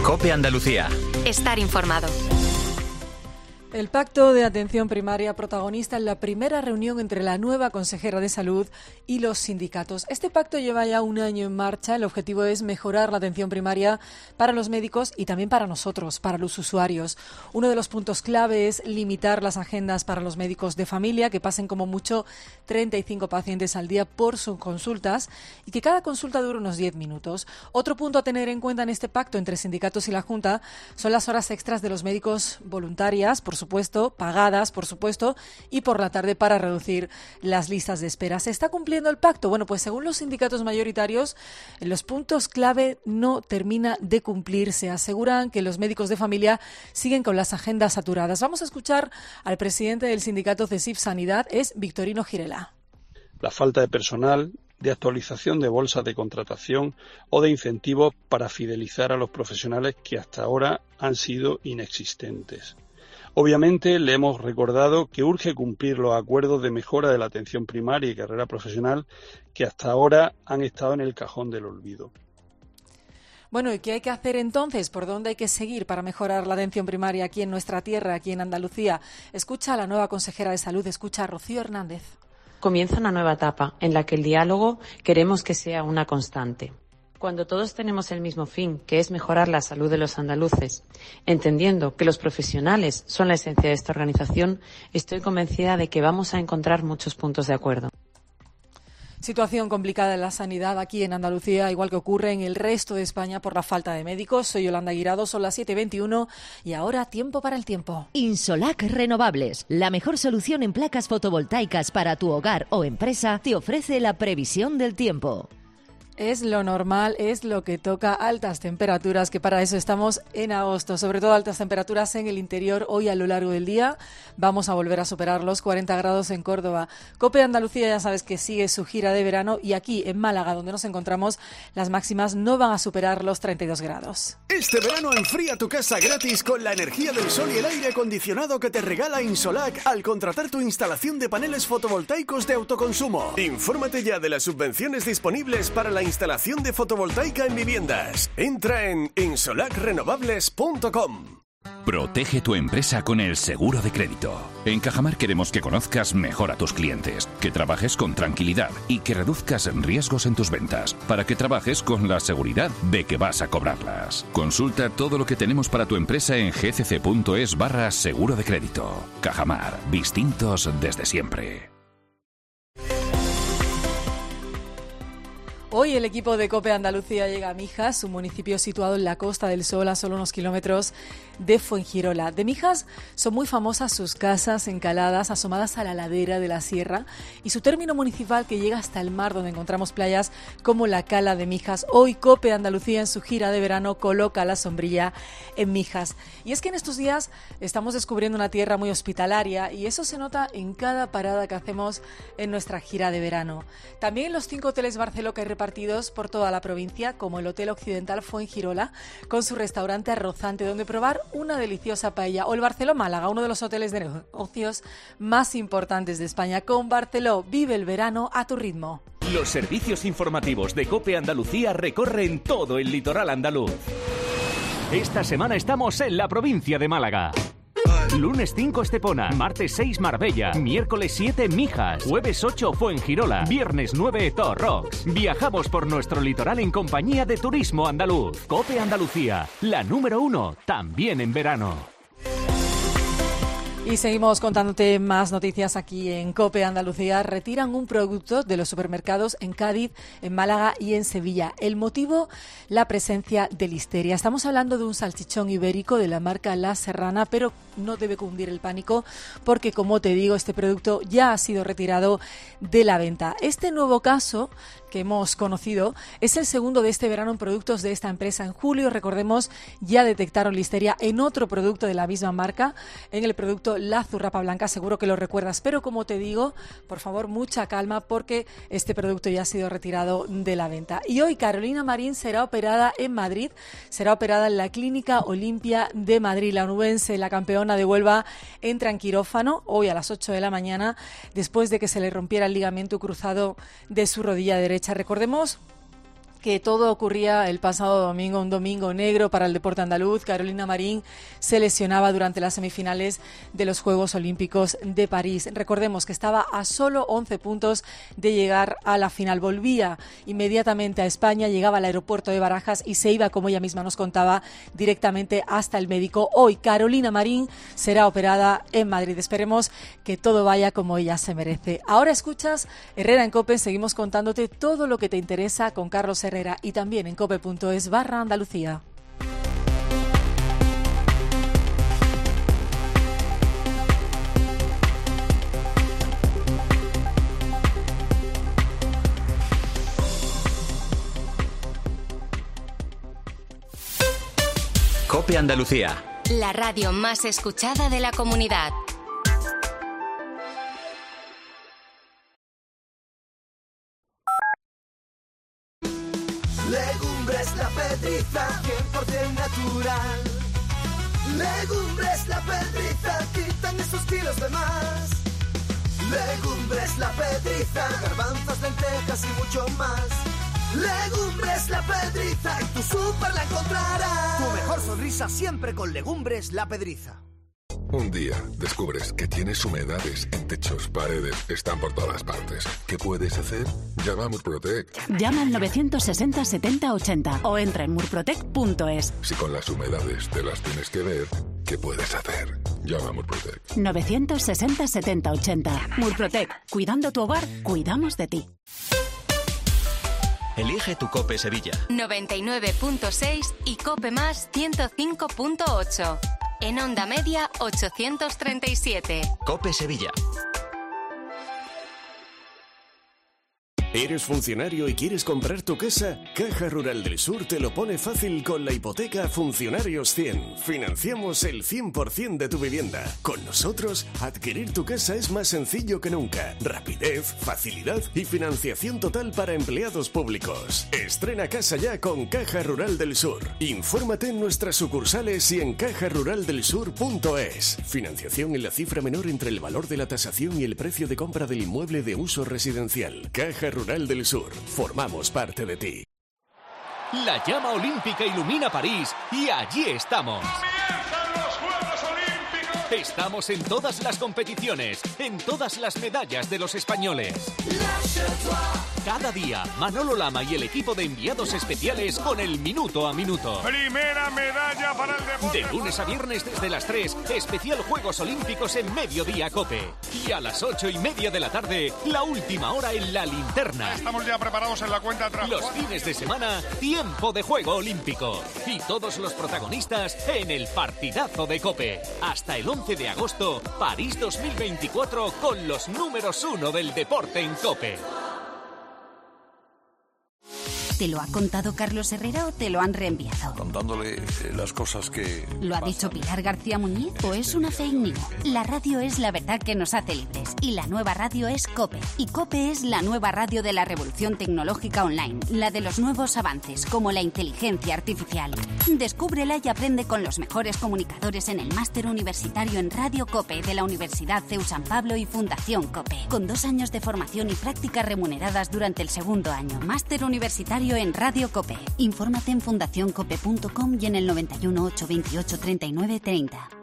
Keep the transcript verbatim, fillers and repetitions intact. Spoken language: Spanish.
COPE Andalucía. Estar informado. El Pacto de Atención Primaria, protagonista en la primera reunión entre la nueva consejera de Salud y los sindicatos. Este pacto lleva ya un año en marcha. El objetivo es mejorar la atención primaria para los médicos y también para nosotros, para los usuarios. Uno de los puntos clave es limitar las agendas para los médicos de familia, que pasen como mucho treinta y cinco pacientes al día por sus consultas y que cada consulta dure unos diez minutos. Otro punto a tener en cuenta en este pacto entre sindicatos y la Junta son las horas extras de los médicos voluntarias, por supuesto, pagadas, por supuesto, y por la tarde para reducir las listas de espera. ¿Se está cumpliendo el pacto? Bueno, pues según los sindicatos mayoritarios, los puntos clave no termina de cumplirse. Aseguran que los médicos de familia siguen con las agendas saturadas. Vamos a escuchar al presidente del sindicato CESIF Sanidad, es Victorino Girela. La falta de personal, de actualización de bolsas de contratación o de incentivos para fidelizar a los profesionales que hasta ahora han sido inexistentes. Obviamente le hemos recordado que urge cumplir los acuerdos de mejora de la atención primaria y carrera profesional que hasta ahora han estado en el cajón del olvido. Bueno, ¿y qué hay que hacer entonces? ¿Por dónde hay que seguir para mejorar la atención primaria aquí en nuestra tierra, aquí en Andalucía? Escucha a la nueva consejera de Salud, escucha a Rocío Hernández. Comienza una nueva etapa en la que el diálogo queremos que sea una constante. Cuando todos tenemos el mismo fin, que es mejorar la salud de los andaluces, entendiendo que los profesionales son la esencia de esta organización, estoy convencida de que vamos a encontrar muchos puntos de acuerdo. Situación complicada en la sanidad aquí en Andalucía, igual que ocurre en el resto de España por la falta de médicos. Soy Yolanda Guirado, son las siete y veintiuno y ahora tiempo para el tiempo. Insolac Renovables, la mejor solución en placas fotovoltaicas para tu hogar o empresa, te ofrece la previsión del tiempo. Es lo normal, es lo que toca, altas temperaturas, que para eso estamos en agosto, sobre todo altas temperaturas en el interior. Hoy a lo largo del día vamos a volver a superar los cuarenta grados en Córdoba. COPE Andalucía ya sabes que sigue su gira de verano y aquí en Málaga, donde nos encontramos, las máximas no van a superar los treinta y dos grados. Este verano enfría tu casa gratis con la energía del sol y el aire acondicionado que te regala Insolac al contratar tu instalación de paneles fotovoltaicos de autoconsumo. Infórmate ya de las subvenciones disponibles para la instalación de fotovoltaica en viviendas. Entra en insolac renovables punto com. Protege tu empresa con el seguro de crédito. En Cajamar queremos que conozcas mejor a tus clientes, que trabajes con tranquilidad y que reduzcas riesgos en tus ventas, para que trabajes con la seguridad de que vas a cobrarlas. Consulta todo lo que tenemos para tu empresa en gcc.es barra seguro de crédito. Cajamar, distintos desde siempre. Hoy el equipo de COPE Andalucía llega a Mijas, un municipio situado en la Costa del Sol, a solo unos kilómetros de Fuengirola. De Mijas son muy famosas sus casas encaladas, asomadas a la ladera de la sierra, y su término municipal que llega hasta el mar, donde encontramos playas como la Cala de Mijas. Hoy COPE Andalucía en su gira de verano coloca la sombrilla en Mijas. Y es que en estos días estamos descubriendo una tierra muy hospitalaria y eso se nota en cada parada que hacemos en nuestra gira de verano. También en los cinco hoteles Barceló que hay repartidos por toda la provincia, como el Hotel Occidental Fuengirola, con su restaurante arrozante, donde probar una deliciosa paella, o el Barceló Málaga, uno de los hoteles de negocios más importantes de España. Con Barceló, vive el verano a tu ritmo. Los servicios informativos de COPE Andalucía recorren todo el litoral andaluz. Esta semana estamos en la provincia de Málaga. Lunes cinco Estepona, martes seis Marbella, miércoles siete Mijas, jueves ocho Fuengirola, viernes nueve Torrox. Viajamos por nuestro litoral en compañía de Turismo Andaluz. COPE Andalucía, la número uno, también en verano. Y seguimos contándote más noticias aquí en COPE Andalucía. Retiran un producto de los supermercados en Cádiz, en Málaga y en Sevilla. El motivo, la presencia de listeria. Estamos hablando de un salchichón ibérico de la marca La Serrana, pero no debe cundir el pánico porque, como te digo, este producto ya ha sido retirado de la venta. Este nuevo caso que hemos conocido es el segundo de este verano en productos de esta empresa. En julio, recordemos, ya detectaron listeria en otro producto de la misma marca, en el producto La Zurrapa Blanca, seguro que lo recuerdas, pero como te digo, por favor, mucha calma porque este producto ya ha sido retirado de la venta. Y hoy Carolina Marín será operada en Madrid, será operada en la Clínica Olimpia de Madrid. La onubense, la campeona de Huelva, entra en quirófano hoy a las ocho de la mañana después de que se le rompiera el ligamento cruzado de su rodilla derecha. Recordemos que todo ocurría el pasado domingo, un domingo negro para el deporte andaluz. Carolina Marín se lesionaba durante las semifinales de los Juegos Olímpicos de París. Recordemos que estaba a solo once puntos de llegar a la final. Volvía inmediatamente a España, llegaba al aeropuerto de Barajas y se iba, como ella misma nos contaba, directamente hasta el médico. Hoy Carolina Marín será operada en Madrid. Esperemos que todo vaya como ella se merece. Ahora escuchas Herrera en COPE. Seguimos contándote todo lo que te interesa con Carlos Herrera y también en cope.es barra Andalucía. COPE Andalucía. La radio más escuchada de la comunidad. Legumbres La Pedriza, cien por ciento natural. Legumbres La Pedriza, quitan esos kilos de más. Legumbres La Pedriza, garbanzos, lentejas y mucho más. Legumbres La Pedriza, en tu súper la encontrarás. Tu mejor sonrisa siempre con Legumbres La Pedriza. Un día descubres que tienes humedades en techos, paredes, están por todas partes. ¿Qué puedes hacer? Llama a Murprotec. Llama al novecientos sesenta setenta ochenta o entra en murprotec punto es. Si con las humedades te las tienes que ver, ¿qué puedes hacer? Llama a Murprotec. novecientos sesenta setenta ochenta. Murprotec. Cuidando tu hogar, cuidamos de ti. Elige tu COPE Sevilla. noventa y nueve punto seis y COPE más ciento cinco punto ocho. En onda media ochocientos treinta y siete. COPE Sevilla. ¿Eres funcionario y quieres comprar tu casa? Caja Rural del Sur te lo pone fácil con la hipoteca Funcionarios cien. Financiamos el cien por ciento de tu vivienda. Con nosotros, adquirir tu casa es más sencillo que nunca. Rapidez, facilidad y financiación total para empleados públicos. Estrena casa ya con Caja Rural del Sur. Infórmate en nuestras sucursales y en caja rural del sur punto es. Financiación en la cifra menor entre el valor de la tasación y el precio de compra del inmueble de uso residencial. Caja Rural del Sur. Formamos parte de ti. La llama olímpica ilumina París y allí estamos. ¡Comienzan los Juegos Olímpicos! Estamos en todas las competiciones, en todas las medallas de los españoles. Cada día, Manolo Lama y el equipo de enviados especiales con el minuto a minuto. Primera medalla para el deporte. De lunes a viernes desde las tres, especial Juegos Olímpicos en Mediodía COPE. Y a las ocho y media de la tarde, la última hora en la linterna. Estamos ya preparados en la cuenta atrás. Los fines de semana, tiempo de juego olímpico. Y todos los protagonistas en el partidazo de COPE. Hasta el once de agosto, París dos mil veinticuatro con los números uno del deporte en COPE. ¿Te lo ha contado Carlos Herrera o te lo han reenviado? Contándole eh, las cosas que... ¿Lo ha dicho Pilar García Muñiz o es una fake news? La radio es la verdad que nos hace libres y la nueva radio es COPE. Y COPE es la nueva radio de la revolución tecnológica online, la de los nuevos avances como la inteligencia artificial. Descúbrela y aprende con los mejores comunicadores en el máster universitario en Radio COPE de la Universidad C E U San Pablo y Fundación COPE. Con dos años de formación y prácticas remuneradas durante el segundo año. Máster universitario en Radio COPE. Infórmate en fundación cope punto com y en el noventa y uno, ochocientos veintiocho, treinta y nueve treinta.